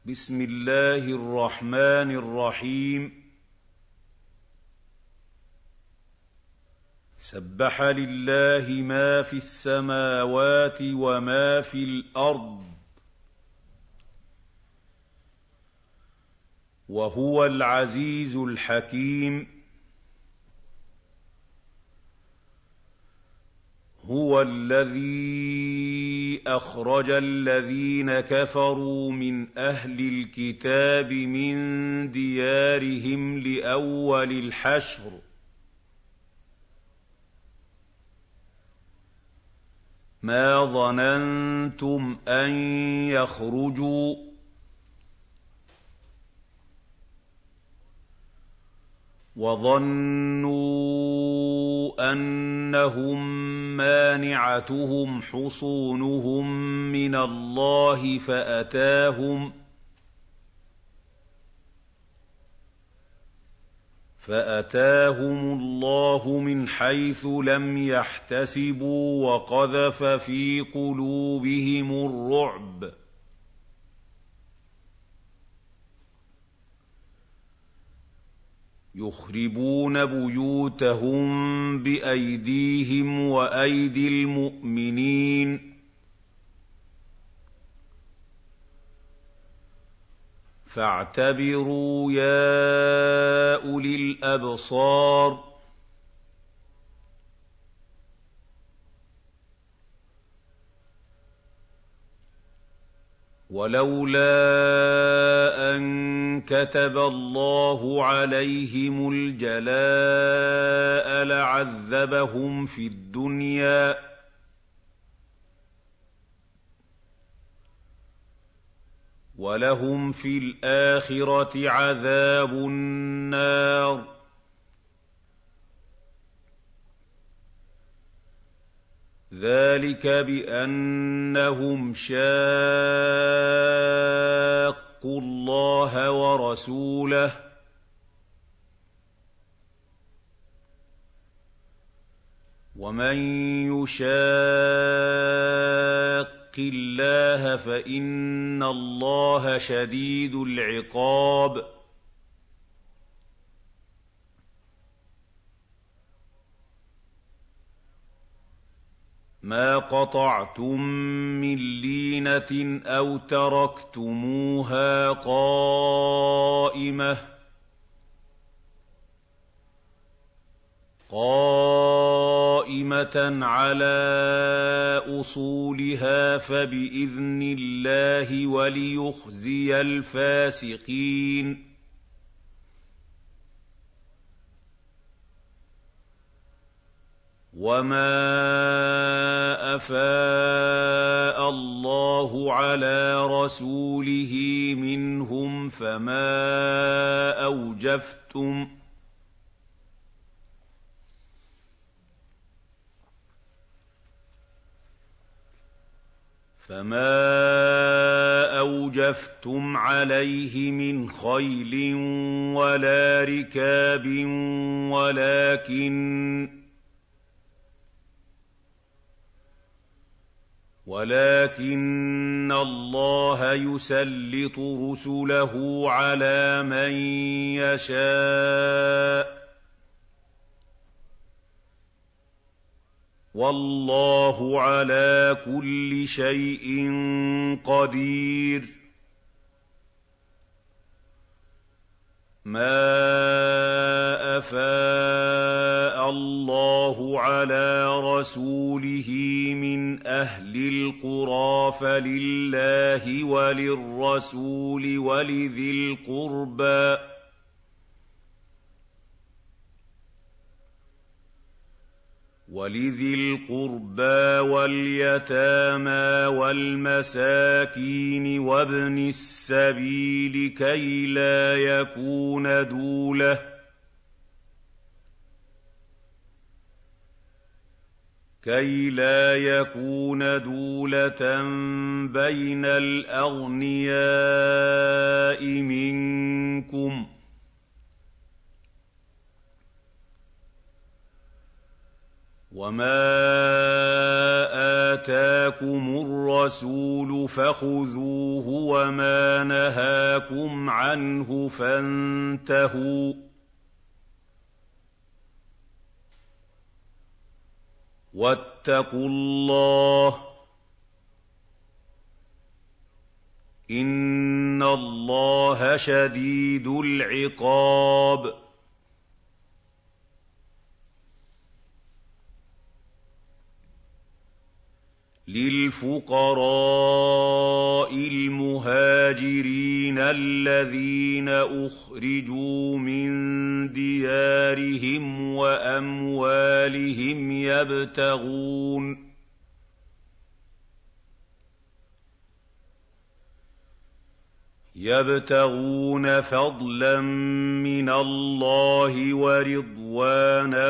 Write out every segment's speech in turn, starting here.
بسم الله الرحمن الرحيم. سبح لله ما في السماوات وما في الأرض وهو العزيز الحكيم. هو الذي أخرج الذين كفروا من أهل الكتاب من ديارهم لأول الحشر ما ظننتم أن يخرجوا وظنوا أنهم مانعتهم حصونهم من الله فأتاهم الله من حيث لم يحتسبوا وقذف في قلوبهم الرعب يخربون بيوتهم بأيديهم وأيدي المؤمنين فاعتبروا يا أولي الأبصار. ولولا أن كتب الله عليهم الجلاء لعذبهم في الدنيا ولهم في الآخرة عذاب النار. ذلك بأنهم شاقوا الله ورسوله ومن يشاق الله فإن الله شديد العقاب. ما قطعتم من لينة أو تركتموها قائمة على أصولها فبإذن الله وليخزي الفاسقين. وما أفاء الله على رسوله منهم فما أوجفتم عليه من خيل ولا ركاب ولكن الله يسلط رسله على من يشاء والله على كل شيء قدير. ما أفاء الله على رسوله من أهل القرى فلله وللرسول ولذي القربى واليتامى والمساكين وابن السبيل كي لا يكون دولة بين الأغنياء منكم وما آتَاكُمُ الرَّسُولُ فَخُذُوهُ وَمَا نَهَاكُمْ عَنْهُ فَانتَهُوا ۚ وَاتَّقُوا اللَّهَ ۖ إِنَّ اللَّهَ شَدِيدُ الْعِقَابِ. لِلْفُقَرَاءِ الْمُهَاجِرِينَ الَّذِينَ أُخْرِجُوا مِن دِيَارِهِمْ وَأَمْوَالِهِمْ يَبْتَغُونَ فَضْلًا مِّنَ اللَّهِ وَرِضْوَانًا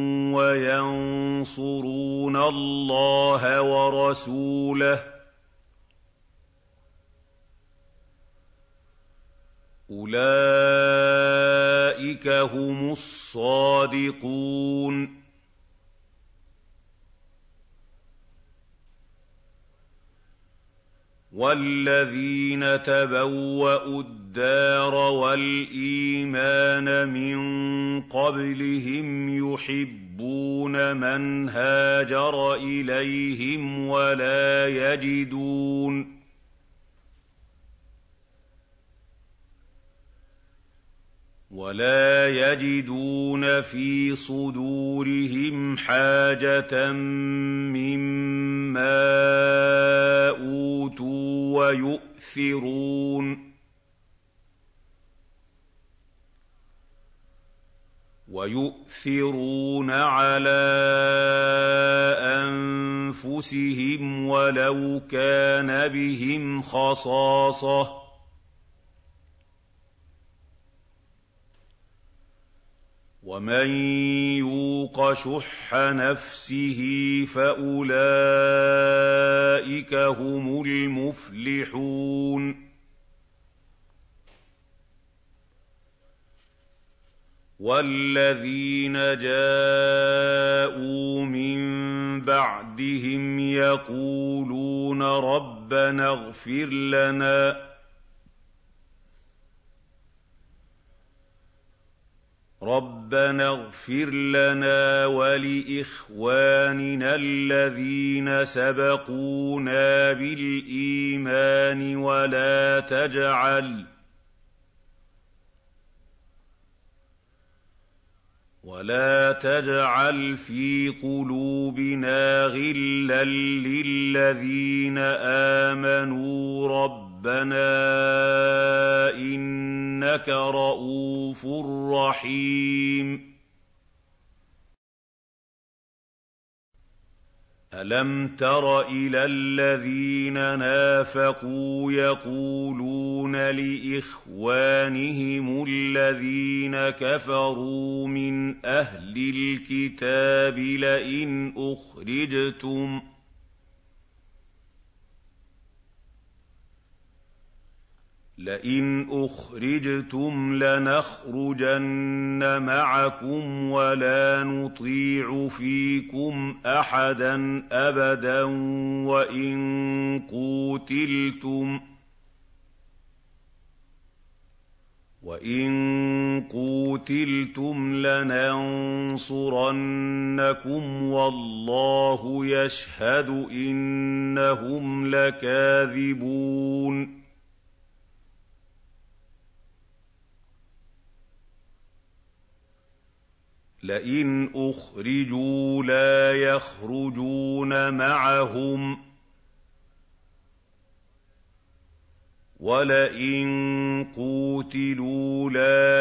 وَيَنصُرُونَ اللَّهَ وَرَسُولَهُ ۚ أُولَٰئِكَ هُمُ الصَّادِقُونَ. وَالَّذِينَ تَبَوَّءُوا الدَّارَ وَالْإِيمَانَ مِن قَبْلِهِمْ يُحِبُّونَ مَنْ هَاجَرَ إِلَيْهِمْ وَلَا يَجِدُونَ فِي صُدُورِهِمْ حَاجَةً مِّمَّا أُوتُوا وَيُؤْثِرُونَ عَلَىٰ أَنفُسِهِمْ وَلَوْ كَانَ بِهِمْ خَصَاصَةٌ ۚ وَمَن يُوقَ شُحَّ نَفْسِهِ فَأُولَٰئِكَ هُمُ الْمُفْلِحُونَ. وَالَّذِينَ جَاءُوا مِن بَعْدِهِمْ يَقُولُونَ رَبَّنَا اغْفِرْ لَنَا وَلِإِخْوَانِنَا الَّذِينَ سَبَقُونَا بِالْإِيمَانِ وَلَا تَجْعَلْ فِي قُلُوبِنَا غِلًّا لِّلَّذِينَ آمَنُوا رَبَّنَا إِنَّكَ رَءُوفٌ رَّحِيمٌ. أَلَمْ تَرَ إِلَى الَّذِينَ نَافَقُوا يَقُولُونَ لِإِخْوَانِهِمُ الَّذِينَ كَفَرُوا مِنْ أَهْلِ الْكِتَابِ لَئِنْ أُخْرِجْتُمْ لَنَخْرُجَنَّ مَعَكُمْ وَلَا نُطِيعُ فِيكُمْ أَحَدًا أَبَدًا وَإِن قُوتِلْتُمْ لَنَنصُرَنَّكُمْ وَاللَّهُ يَشْهَدُ إِنَّهُمْ لَكَاذِبُونَ. لئن أخرجوا لا يخرجون معهم ولئن قوتلوا لا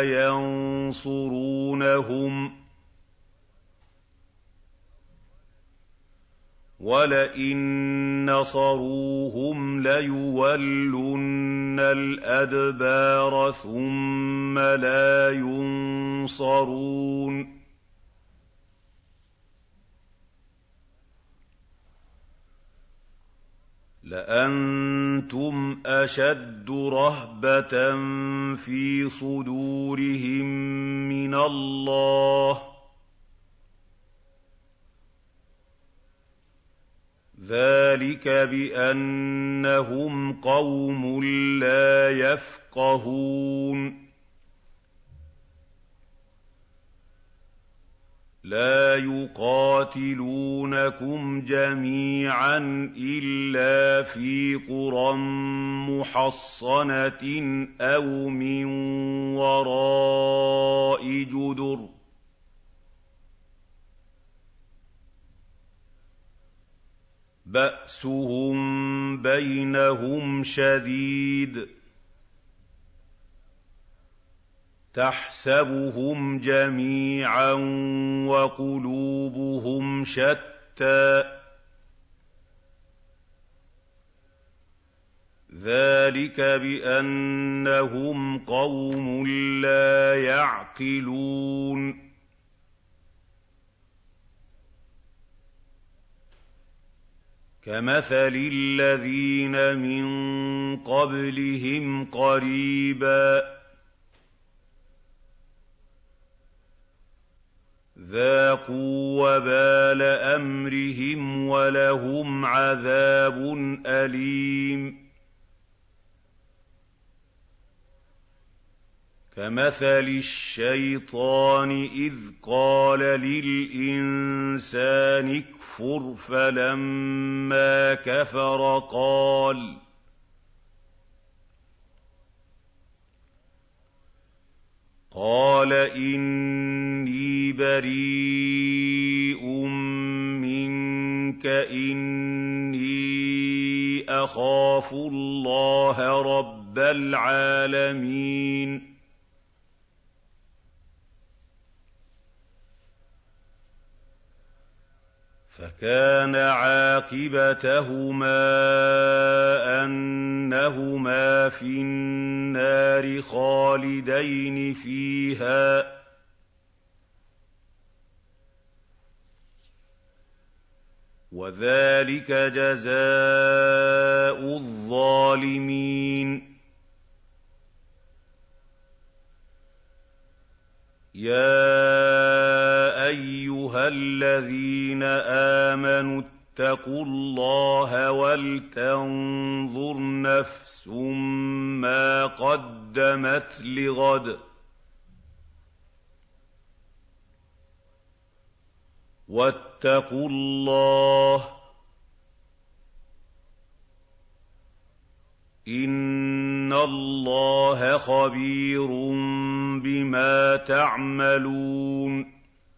ينصرونهم وَلَئِن نَّصَرُوهُمْ لَيُوَلُّنَّ الْأَدْبَارَ ثُمَّ لَا يُنصَرُونَ لَأَنتُمْ أَشَدُّ رَهْبَةً فِي صُدُورِهِم مِّنَ اللَّهِ ۚ ذَٰلِكَ بِأَنَّهُمْ قَوْمٌ لَّا يَفْقَهُونَ لَا يُقَاتِلُونَكُمْ جَمِيعًا إِلَّا فِي قُرًى مُّحَصَّنَةٍ أَوْ مِن وَرَاءِ جُدُرٍ ۚ بَأْسُهُم بَيْنَهُمْ شَدِيدٌ ۚ تَحْسَبُهُمْ جَمِيعًا وَقُلُوبُهُمْ شَتَّىٰ ۚ ذَٰلِكَ بِأَنَّهُمْ قَوْمٌ لَّا يَعْقِلُونَ كَمَثَلِ الَّذِينَ مِن قَبْلِهِمْ قَرِيبًا ۖ ذَاقُوا وَبَالَ أَمْرِهِمْ وَلَهُمْ عَذَابٌ أَلِيمٌ كَمَثَلِ الشَّيْطَانِ إِذْ قَالَ لِلْإِنسَانِ اكْفُرْ فَلَمَّا كَفَرَ قَالَ إِنِّي بَرِيءٌ مِّنكَ إِنِّي أَخَافُ اللَّهَ رَبَّ الْعَالَمِينَ فَكَانَ عَاقِبَتَهُمَا أَنَّهُمَا فِي النَّارِ خَالِدَيْنِ فِيهَا ۚ وَذَٰلِكَ جَزَاءُ الظَّالِمِينَ يَا أَيُّهَا الَّذِينَ آمَنُوا اتَّقُوا اللَّهَ وَلْتَنظُرْ نَفْسٌ مَّا قَدَّمَتْ لِغَدٍ ۖ وَاتَّقُوا اللَّهَ ۚ إِنَّ اللَّهَ خَبِيرٌ بِمَا تَعْمَلُونَ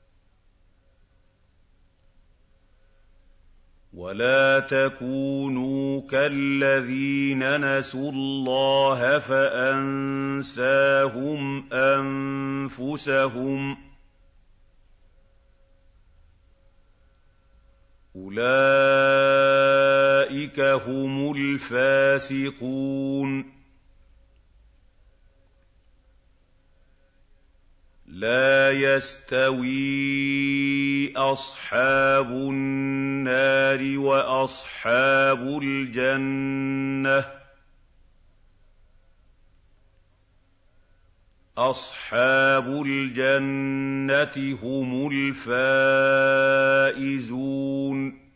وَلَا تَكُونُوا كَالَّذِينَ نَسُوا اللَّهَ فَأَنسَاهُمْ أَنفُسَهُمْ ۚ أُولَٰئِكَ هُمُ الْفَاسِقُونَ لَا يَسْتَوِي أَصْحَابُ النَّارِ وَأَصْحَابُ الْجَنَّةِ ۚ أَصْحَابُ الْجَنَّةِ هُمُ الْفَائِزُونَ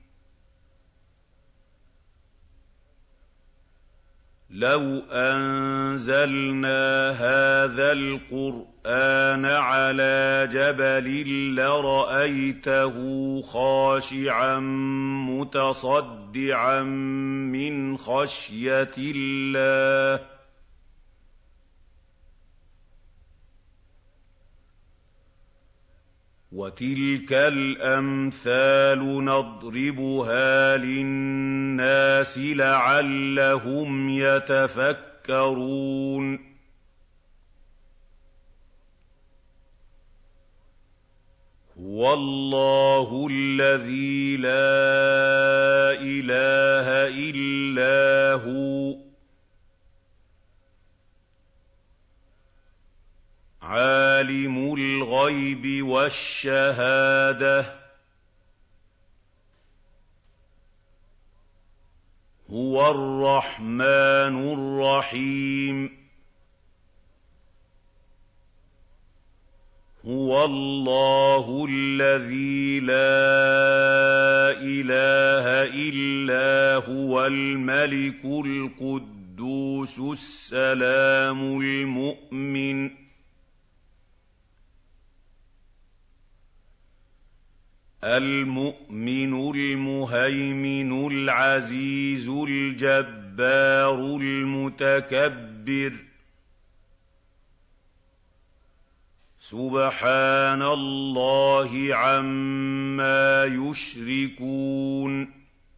لَوْ أَنزَلْنَا هَٰذَا الْقُرْآنَ عَلَىٰ جَبَلٍ لَّرَأَيْتَهُ خَاشِعًا مُّتَصَدِّعًا مِّنْ خَشْيَةِ اللَّهِ ۚ وَتِلْكَ الْأَمْثَالُ نَضْرِبُهَا لِلنَّاسِ لَعَلَّهُمْ يَتَفَكَّرُونَ هُوَ اللَّهُ الَّذِي لَا إِلَٰهَ إِلَّا هُوَ عَالِمُ الْغَيْبِ وَالشَّهَادَةِ ۚ هُوَ الرَّحْمَٰنُ الرَّحِيمُ هُوَ اللَّهُ الَّذِي لَا إِلَٰهَ إِلَّا هُوَ الْمَلِكُ الْقُدُّوسُ السَّلَامُ المؤمن المهيمن العزيز الجبار المتكبر سبحان الله عما يشركون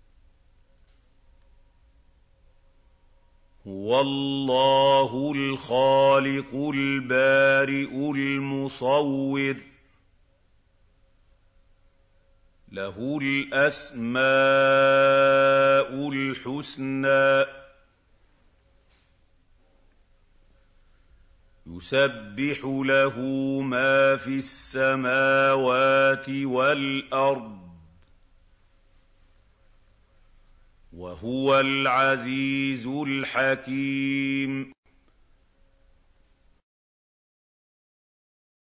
هو الله الخالق البارئ المصور له الأسماء الحسنى يسبح له ما في السماوات والأرض وهو العزيز الحكيم